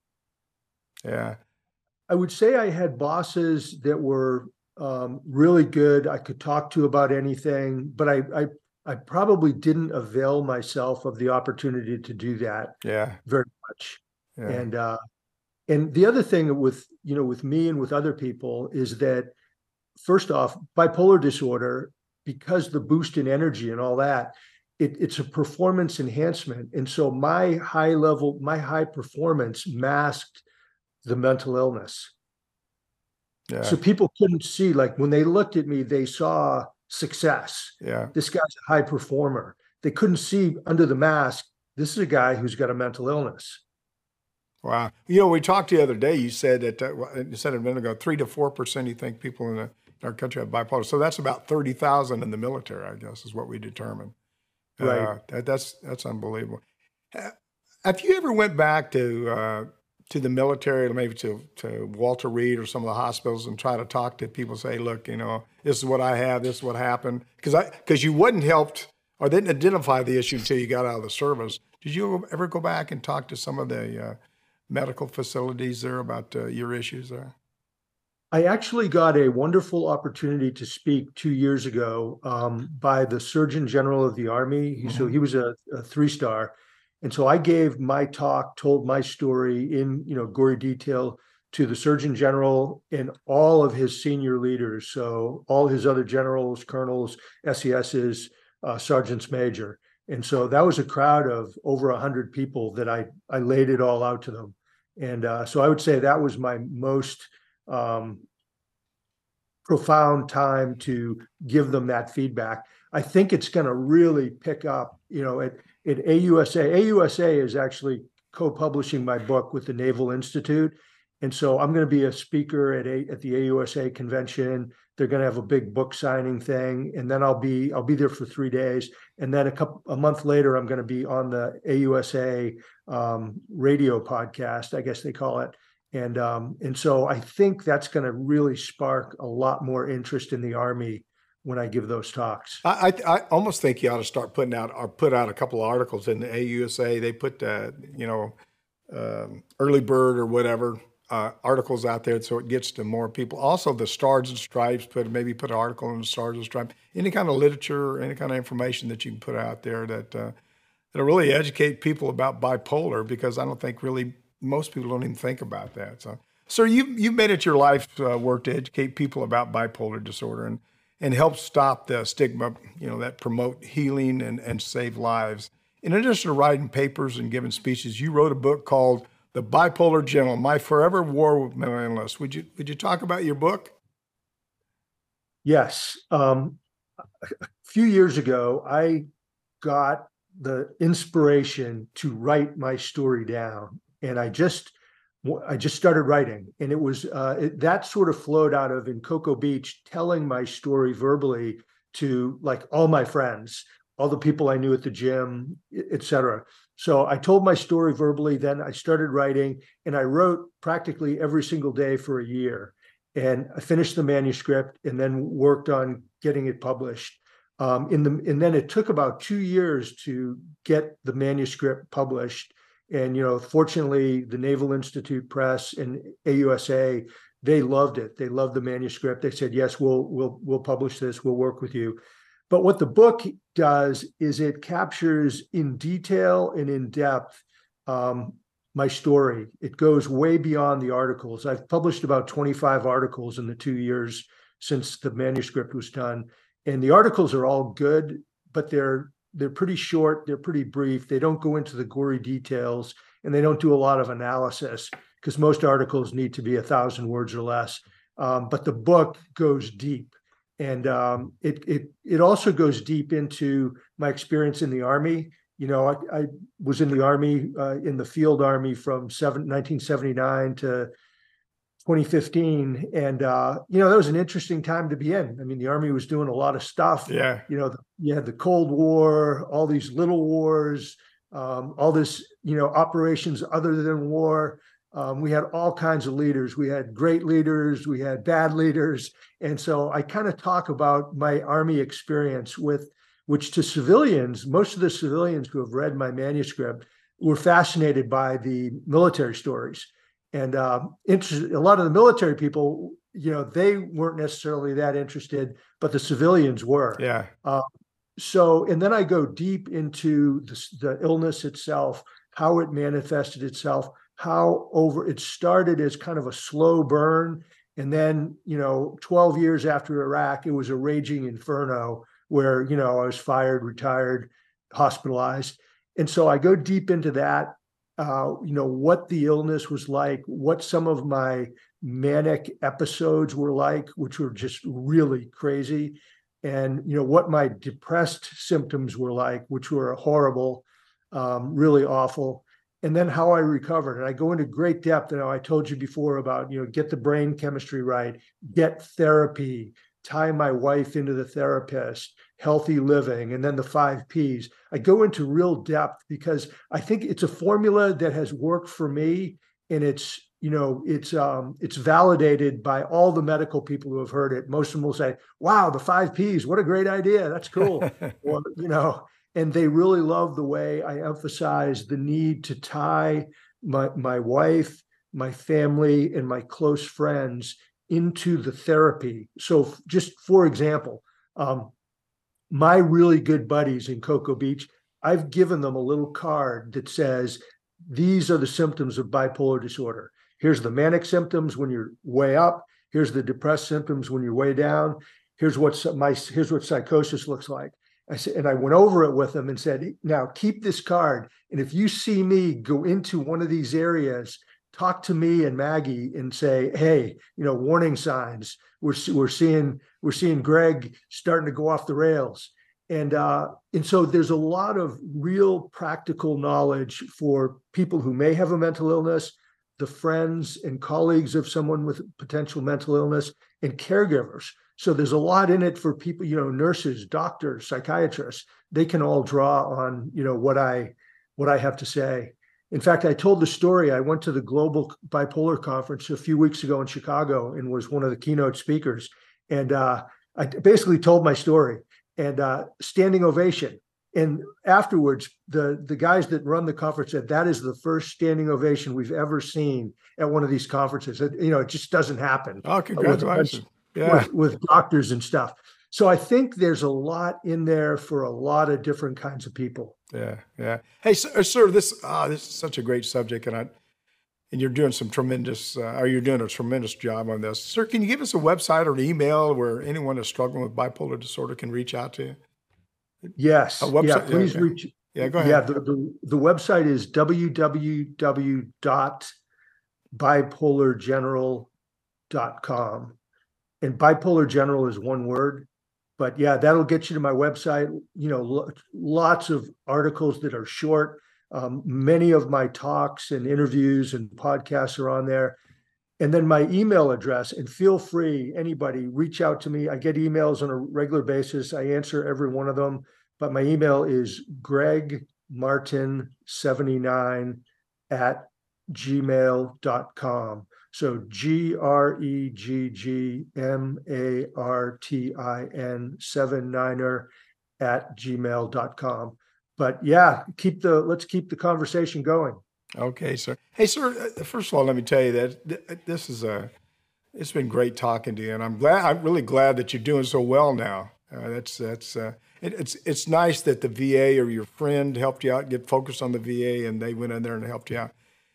I would say I had bosses that were really good. I could talk to about anything, but I probably didn't avail myself of the opportunity to do that. Yeah. Very much. Yeah. And the other thing with me and with other people is that, first off, bipolar disorder, because the boost in energy and all that, it's a performance enhancement. And so my high performance masked the mental illness. Yeah. So people couldn't see, like when they looked at me, they saw success. Yeah. This guy's a high performer. They couldn't see under the mask, this is a guy who's got a mental illness. Wow. We talked the other day, you said that, you said a minute ago, 3 to 4% you think people in our country have bipolar. So that's about 30,000 in the military, I guess, is what we determined. Right. That's unbelievable. Have you ever went back to the military, maybe to Walter Reed or some of the hospitals, and try to talk to people, say, look, this is what I have, this is what happened? Because you wasn't helped or didn't identify the issue until you got out of the service. Did you ever go back and talk to some of the medical facilities there about your issues there? I actually got a wonderful opportunity to speak 2 years ago by the Surgeon General of the Army. Mm-hmm. So he was a 3-star. And so I gave my talk, told my story in gory detail to the Surgeon General and all of his senior leaders. So all his other generals, colonels, SESs, sergeants major. And so that was a crowd of over 100 people that I laid it all out to them. And so I would say that was my most profound time to give them that feedback. I think it's going to really pick up, at AUSA. AUSA is actually co-publishing my book with the Naval Institute. And so I'm going to be a speaker at the AUSA convention. They're going to have a big book signing thing. And then I'll be there for 3 days. And then a month later, I'm going to be on the AUSA radio podcast, I guess they call it. And so I think that's going to really spark a lot more interest in the Army when I give those talks. I almost think you ought to put out a couple of articles in the AUSA. They put Early Bird or whatever articles out there, so it gets to more people. Also, the Stars and Stripes, maybe put an article in the Stars and Stripes. Any kind of literature, any kind of information that you can put out there that'll really educate people about bipolar, because I don't think really most people don't even think about that. So, sir, you've made it your life work to educate people about bipolar disorder and help stop the stigma, that promote healing and save lives. In addition to writing papers and giving speeches, you wrote a book called The Bipolar General: My Forever War with Mental Illness. Would you talk about your book? Yes. A few years ago, I got the inspiration to write my story down, and I just started writing, and it was that sort of flowed out of, in Cocoa Beach, telling my story verbally to like all my friends, all the people I knew at the gym, et cetera. So I told my story verbally, then I started writing, and I wrote practically every single day for a year. And I finished the manuscript and then worked on getting it published. And then it took about 2 years to get the manuscript published. And, fortunately, the Naval Institute Press and AUSA, they loved it. They loved the manuscript. They said, yes, we'll publish this. We'll work with you. But what the book does is it captures in detail and in depth my story. It goes way beyond the articles. I've published about 25 articles in the 2 years since the manuscript was done. And the articles are all good, but they're pretty short, they're pretty brief. They don't go into the gory details, and they don't do a lot of analysis, because most articles need to be 1,000 words or less. But the book goes deep. And it also goes deep into my experience in the Army. I was in the Army, in the field Army from 1979 to 2015. And, that was an interesting time to be in. I mean, the Army was doing a lot of stuff. Yeah. You had the Cold War, all these little wars, all this, operations other than war. We had all kinds of leaders. We had great leaders. We had bad leaders. And so I kind of talk about my Army experience which to civilians, most of the civilians who have read my manuscript were fascinated by the military stories. And a lot of the military people, they weren't necessarily that interested, but the civilians were. Yeah. And then I go deep into the illness itself, how it manifested itself, it started as kind of a slow burn. And then, 12 years after Iraq, it was a raging inferno where, I was fired, retired, hospitalized. And so I go deep into that, what the illness was like, what some of my manic episodes were like, which were just really crazy. And, what my depressed symptoms were like, which were horrible, really awful. And then how I recovered. And I go into great depth. I told you before about, get the brain chemistry right, get therapy, tie my wife into the therapist, healthy living, and then the 5 Ps. I go into real depth because I think it's a formula that has worked for me. And it's validated by all the medical people who have heard it. Most of them will say, wow, the 5 Ps, what a great idea. That's cool. Or, and they really love the way I emphasize the need to tie my wife, my family, and my close friends into the therapy. So just for example, my really good buddies in Cocoa Beach, I've given them a little card that says, these are the symptoms of bipolar disorder. Here's the manic symptoms when you're way up. Here's the depressed symptoms when you're way down. Here's what psychosis looks like. I went over it with them and said, now keep this card. And if you see me go into one of these areas, talk to me and Maggie and say, hey, warning signs. We're seeing Greg starting to go off the rails. And so there's a lot of real practical knowledge for people who may have a mental illness, the friends and colleagues of someone with potential mental illness, and caregivers. So there's a lot in it for people, nurses, doctors, psychiatrists. They can all draw on, what I have to say. In fact, I told the story. I went to the Global Bipolar Conference a few weeks ago in Chicago and was one of the keynote speakers. And I basically told my story, and standing ovation. And afterwards, the guys that run the conference said, that is the first standing ovation we've ever seen at one of these conferences. It just doesn't happen. Oh, congratulations. With doctors and stuff. So I think there's a lot in there for a lot of different kinds of people. Yeah. Hey, sir, this is such a great subject, and you're doing you're doing a tremendous job on this. Sir, can you give us a website or an email where anyone who's struggling with bipolar disorder can reach out to you? Yes. Website? Yeah, please reach. Yeah, go ahead. Yeah, the website is www.bipolargeneral.com. And bipolar general is one word, but yeah, that'll get you to my website. Lots of articles that are short. Many of my talks and interviews and podcasts are on there. And then my email address, and feel free, anybody, reach out to me. I get emails on a regular basis. I answer every one of them, but my email is gregmartin79@gmail.com. So GregMartin79@gmail.com. But yeah, let's keep the conversation going. Okay, sir. Hey, sir, first of all, let me tell you that it's been great talking to you, and I'm really glad that you're doing so well now. It's nice that the VA or your friend helped you out, get focused on the VA, and they went in there and helped you out.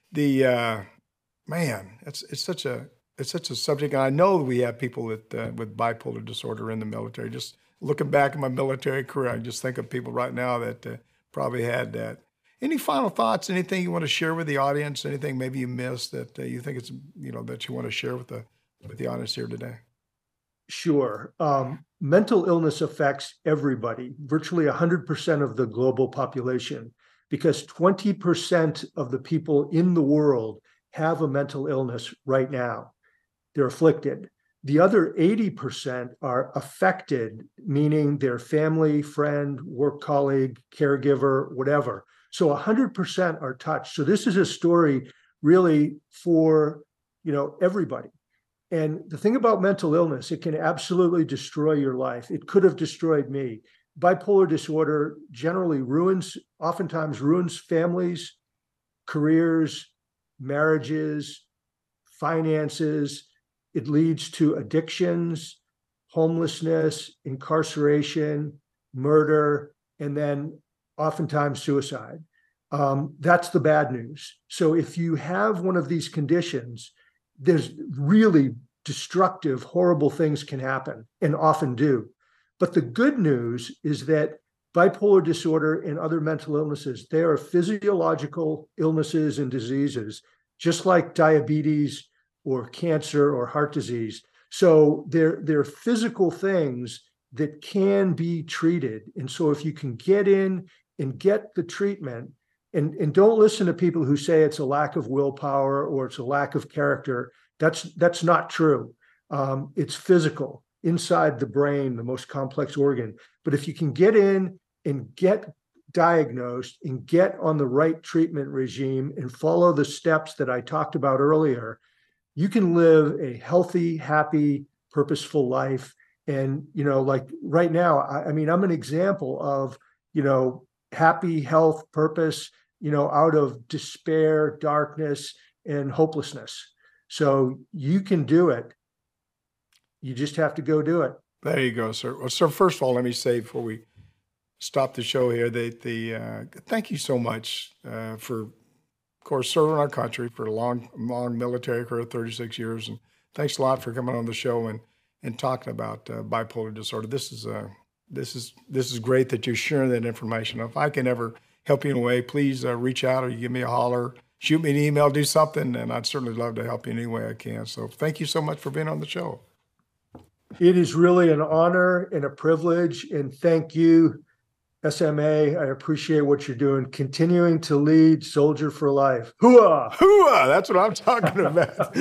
It's such a subject, and I know we have people with bipolar disorder in the military. Just looking back at my military career, I just think of people right now that probably had that. Any final thoughts? Anything you want to share with the audience? Anything maybe you missed that you think it's that you want to share with the audience here today? Sure. Mental illness affects everybody, virtually 100% of the global population, because 20% of the people in the world have a mental illness right now. They're afflicted. The other 80% are affected, meaning their family, friend, work colleague, caregiver, whatever. So 100% are touched. So this is a story really for, everybody. And the thing about mental illness, it can absolutely destroy your life. It could have destroyed me. Bipolar disorder generally oftentimes ruins families, careers, marriages, finances. It leads to addictions, homelessness, incarceration, murder, and then oftentimes suicide. That's the bad news. So if you have one of these conditions, there's really destructive, horrible things can happen and often do. But the good news is that bipolar disorder and other mental illnesses, they are physiological illnesses and diseases, just like diabetes or cancer or heart disease. So they're physical things that can be treated. And so if you can get in and get the treatment, and don't listen to people who say it's a lack of willpower or it's a lack of character. That's not true. It's physical inside the brain, the most complex organ. But if you can get in and get diagnosed and get on the right treatment regime and follow the steps that I talked about earlier, you can live a healthy, happy, purposeful life. And, like right now, I'm an example of, happy, health, purpose, out of despair, darkness, and hopelessness. So you can do it. You just have to go do it. There you go, sir. Well, sir, first of all, let me say before we stop the show here, thank you so much for, of course, serving our country for a long military career, 36 years. And thanks a lot for coming on the show and talking about bipolar disorder. This is great that you're sharing that information. If I can ever help you in a way, please reach out or you give me a holler, shoot me an email, do something, and I'd certainly love to help you any way I can. So thank you so much for being on the show. It is really an honor and a privilege, and thank you, SMA. I appreciate what you're doing, continuing to lead Soldier for Life. Hooah! Hooah! That's what I'm talking about.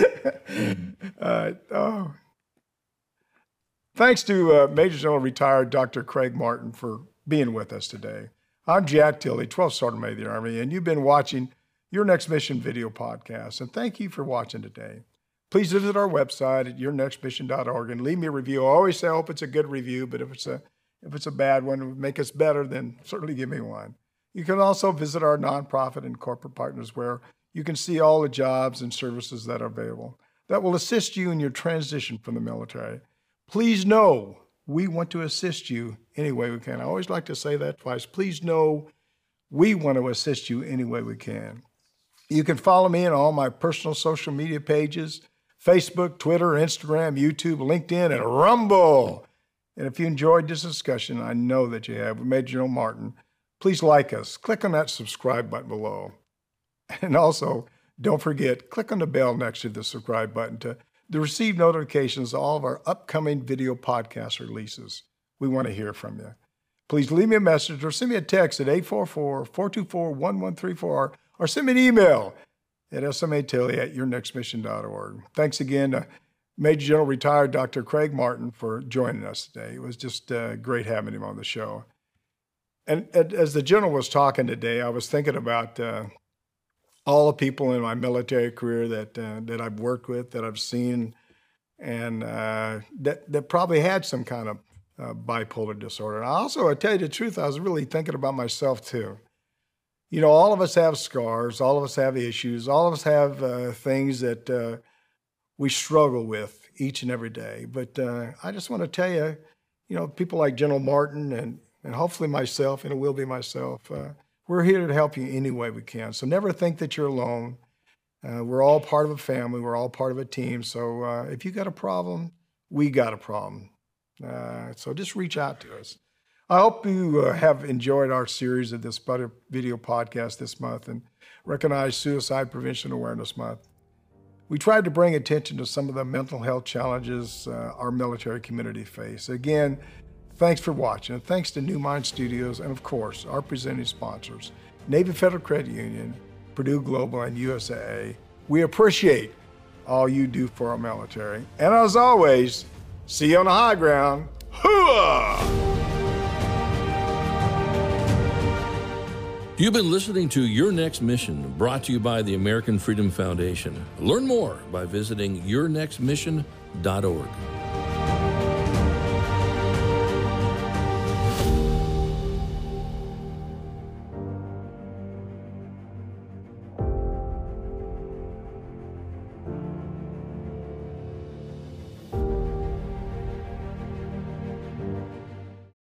Thanks to Major General retired Dr. Craig Martin for being with us today. I'm Jack Tilley, 12th Sergeant Major of the Army, and you've been watching Your Next Mission video podcast, and thank you for watching today. Please visit our website at yournextmission.org and leave me a review. I always say I hope it's a good review, but if it's a bad one, it would make us better, then certainly give me one. You can also visit our nonprofit and corporate partners where you can see all the jobs and services that are available that will assist you in your transition from the military. Please know we want to assist you any way we can. I always like to say that twice. Please know we want to assist you any way we can. You can follow me on all my personal social media pages, Facebook, Twitter, Instagram, YouTube, LinkedIn, and Rumble. And if you enjoyed this discussion, I know that you have, with Major General Martin, please like us. Click on that subscribe button below. And also, don't forget, click on the bell next to the subscribe button to receive notifications of all of our upcoming video podcast releases. We want to hear from you. Please leave me a message or send me a text at 844-424-1134 or send me an email at smatilley@yournextmission.org. Thanks again to Major General retired Dr. Craig Martin for joining us today. It was just great having him on the show. And as the General was talking today, I was thinking about all the people in my military career that I've worked with, that I've seen, and that probably had some kind of bipolar disorder. And I tell you the truth, I was really thinking about myself too. All of us have scars, all of us have issues, all of us have things that we struggle with each and every day. But I just want to tell you, people like General Martin and hopefully myself, and it will be myself, we're here to help you any way we can. So never think that you're alone. We're all part of a family. We're all part of a team. So if you got a problem, we got a problem. So just reach out to us. I hope you have enjoyed our series of this video podcast this month and recognize Suicide Prevention Awareness Month. we tried to bring attention to some of the mental health challenges our military community face. Again, thanks for watching. And thanks to New Mind Studios and, of course, our presenting sponsors, Navy Federal Credit Union, Purdue Global, and USAA. We appreciate all you do for our military. And as always, see you on the high ground. Hooah! You've been listening to Your Next Mission, brought to you by the American Freedom Foundation. Learn more by visiting yournextmission.org.